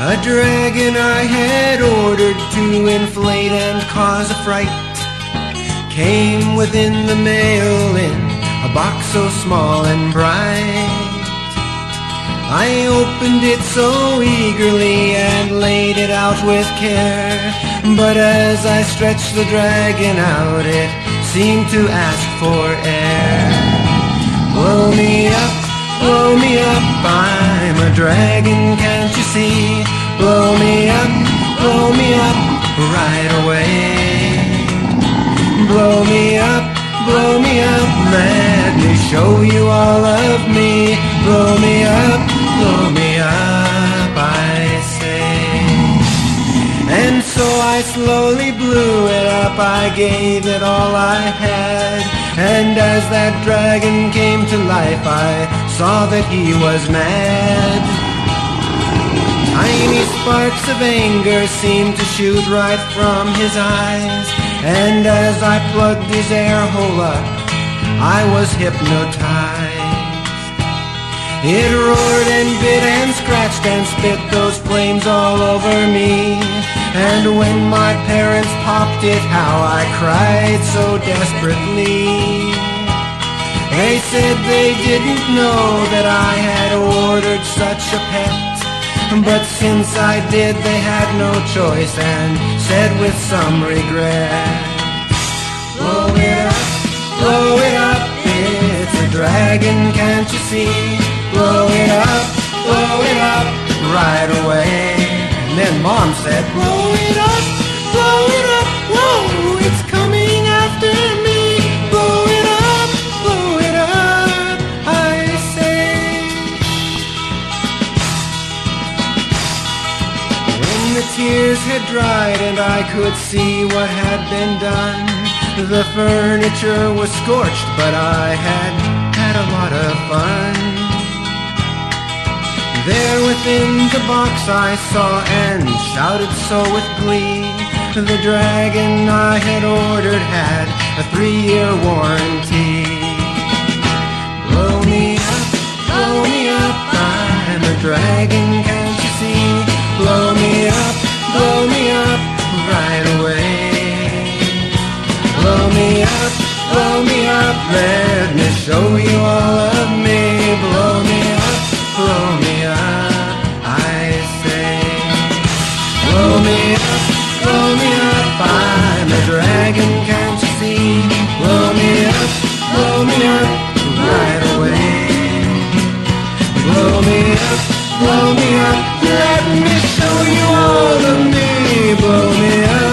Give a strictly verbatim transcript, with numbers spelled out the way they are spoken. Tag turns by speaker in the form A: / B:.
A: A dragon I had ordered to inflate and cause a fright came within the mail in a box so small and bright. I opened it so eagerly and laid it out with care, but as I stretched the dragon out, it seemed to ask for air. Blow me up, blow me up, I'm a dragon, can't you see? Blow me up, blow me up, right away. Blow me up, blow me up, let me show you all of me. Blow me up, blow me up, I say. And so I slowly blew it up, I gave it all I had, and as that dragon came to life, I saw that he was mad. Tiny sparks of anger seemed to shoot right from his eyes, and as I plugged his air hole up, I was hypnotized. It roared and bit and scratched and spit those flames all over me, and when my parents popped it, how I cried so desperately. They said they didn't know that I had ordered such a pet, but since I did, they had no choice and said with some regret, blow it up, blow it up, it's a dragon, can't you see? Blow it up, blow it up, right away. And then Mom said, blow it up, blow it up, whoa, it's coming after me. Blow it up, blow it up, I say. When the tears had dried and I could see what had been done, the furniture was scorched, but I had had a lot of fun. There within the box I saw and shouted so with glee, the dragon I had ordered had a three-year warranty. Blow me up, blow me up, I'm a dragon, can't you see? Blow me up, blow me up, right away. Blow me up, blow me up, let me show you all of me. Blow me up, blow me up, I say. Blow me up, blow me up, I'm a dragon, can't you see? Blow me up, blow me up, right away. Blow me up, blow me up, let me show you all of me. Blow me up.